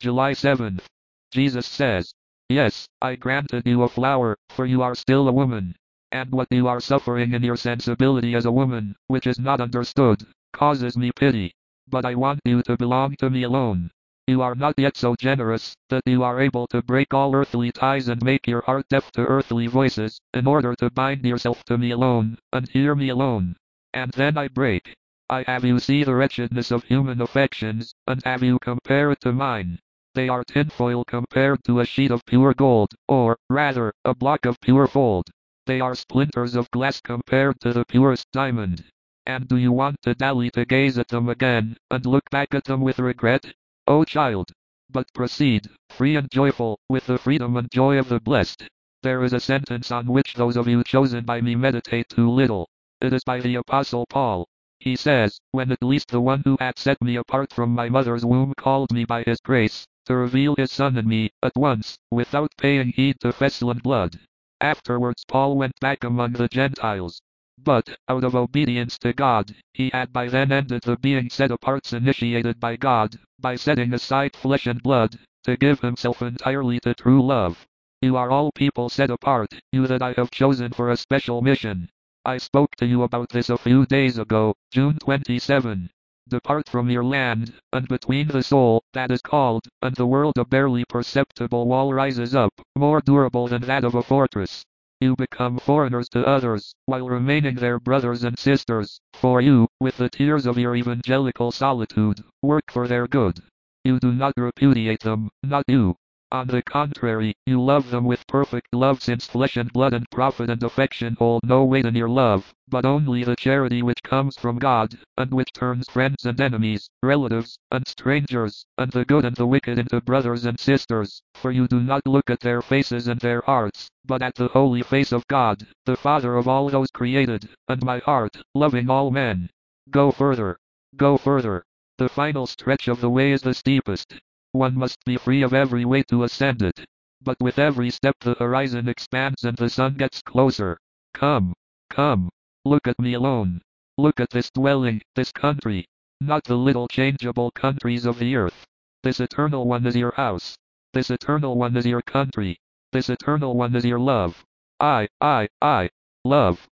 July 7th. Jesus says, "Yes, I granted you a flower, for you are still a woman. And what you are suffering in your sensibility as a woman, which is not understood, causes me pity. But I want you to belong to me alone. You are not yet so generous that you are able to break all earthly ties and make your heart deaf to earthly voices, in order to bind yourself to me alone, and hear me alone. And then I break. I have you see the wretchedness of human affections, and have you compare it to mine. They are tinfoil compared to a sheet of pure gold, or, rather, a block of pure gold. They are splinters of glass compared to the purest diamond. And do you want to dally to gaze at them again, and look back at them with regret? O child! But proceed, free and joyful, with the freedom and joy of the blessed. There is a sentence on which those of you chosen by me meditate too little. It is by the Apostle Paul. He says, "When at least the one who had set me apart from my mother's womb called me by his grace, to reveal his Son in me, at once, without paying heed to vessel and blood." Afterwards Paul went back among the Gentiles. But, out of obedience to God, he had by then ended the being set aparts initiated by God, by setting aside flesh and blood, to give himself entirely to true love. You are all people set apart, you that I have chosen for a special mission. I spoke to you about this a few days ago, June 27. Depart from your land, and between the soul, that is called, and the world a barely perceptible wall rises up, more durable than that of a fortress. You become foreigners to others, while remaining their brothers and sisters, for you, with the tears of your evangelical solitude, work for their good. You do not repudiate them, not you. On the contrary, you love them with perfect love, since flesh and blood and profit and affection hold no weight in your love, but only the charity which comes from God, and which turns friends and enemies, relatives, and strangers, and the good and the wicked into brothers and sisters, for you do not look at their faces and their hearts, but at the holy face of God, the Father of all those created, and my heart, loving all men. Go further. Go further. The final stretch of the way is the steepest. One must be free of every way to ascend it. But with every step the horizon expands and the sun gets closer. Come. Come. Look at me alone. Look at this dwelling, this country. Not the little changeable countries of the earth. This eternal one is your house. This eternal one is your country. This eternal one is your love. I, love.